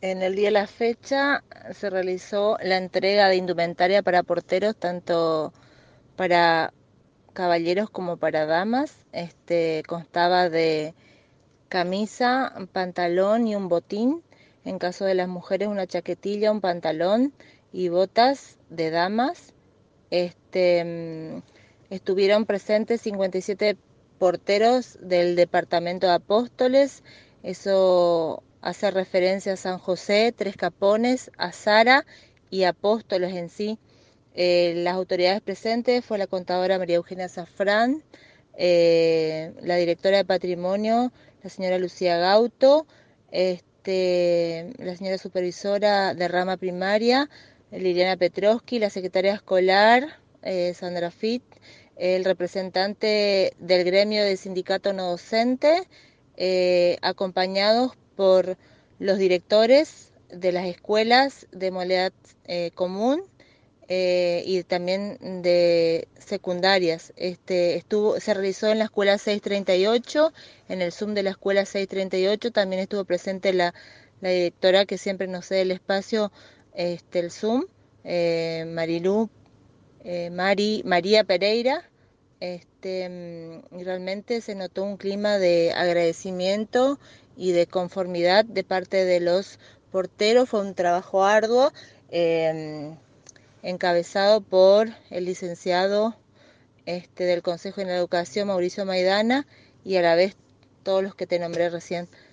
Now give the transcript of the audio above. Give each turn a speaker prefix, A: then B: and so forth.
A: En el día de la fecha se realizó la entrega de indumentaria para porteros, tanto para caballeros como para damas. Constaba de camisa, pantalón y un botín. En caso de las mujeres, una chaquetilla, un pantalón y botas de damas. Estuvieron presentes 57 porteros del departamento de Apóstoles. Eso hace referencia a San José, Tres Capones, a Sara y Apóstoles en sí. Las autoridades presentes fue la contadora María Eugenia Zafrán, la directora de Patrimonio, la señora Lucía Gauto, la señora supervisora de rama primaria, Liliana Petrovsky, la secretaria escolar, Sandra Fit, el representante del gremio del sindicato no docente, acompañados por los directores de las escuelas de modalidad común y también de secundarias. Se realizó en la escuela 638, en el Zoom de la escuela 638 también estuvo presente la directora que siempre nos cede el espacio, el Zoom, Marilú, María Pereira. Y realmente se notó un clima de agradecimiento y de conformidad de parte de los porteros. Fue un trabajo arduo, eh, encabezado por el licenciado del Consejo de Educación, Mauricio Maidana, y a la vez todos los que te nombré recién.